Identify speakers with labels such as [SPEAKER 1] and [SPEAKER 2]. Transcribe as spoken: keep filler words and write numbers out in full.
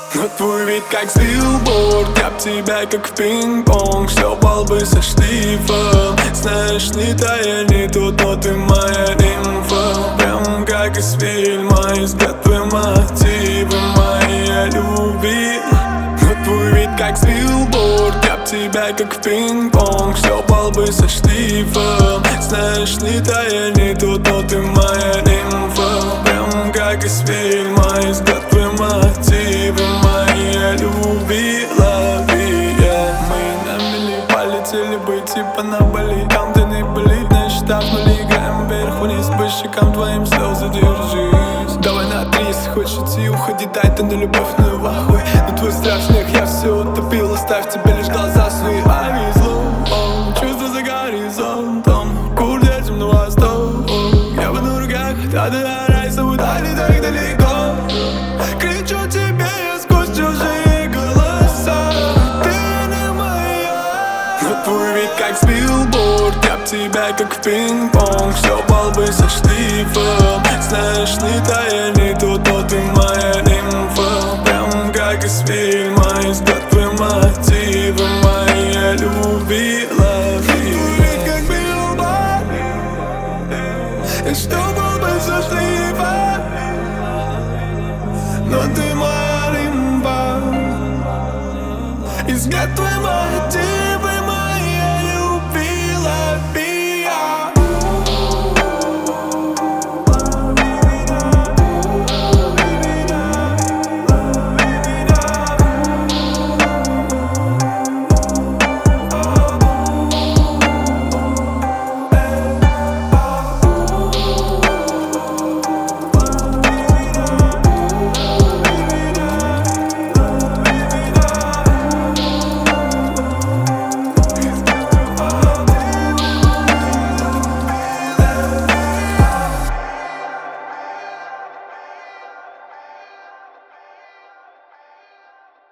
[SPEAKER 1] Но твой вид как с билборд, я б тебя как в пинг-понг шлепал бы со шлифом. Знаешь, не то я не тут, но ты моя нимфа. Прям как из фильма, и взгляд твой мотивы моей любви. Но твой вид как с билборд, я б тебя как в пинг-понг шлепал бы со шлифом. Знаешь, не то я не тут, но ты моя нимфа. Прям как из фильма, и взгляд твой мотивы моей любви. Лови, yeah. Мы на мели полетели бы типа на Бали. Там где не болит, на счетах нули. Играем вверх-вниз, по щекам твоим слезы держись. Давай на три, если хочешь идти, уходи, дай ты на любовь, ну в ахуй. На твой страх снег я все утопил, оставь тебе лишь глаза свои. I slow, чувства за горизонтом, курс едем на восток. Я в одну руках, да да рай, зовут, а не так далеко. Кричу тебе я сквозь чужие голоса, ты не моя. Но твой вид как с билборд, я б тебя как в пинг-понг шлепал бы со шлифом. Знаешь, не то я не тут, но ты моя нимфа. Прям как из фильма, и взгляд твой мотивы моей любви. Лови, вид как билборд, я шлепал бы со шлифом. Но ты моя нимфа, и взгляд твой мотив.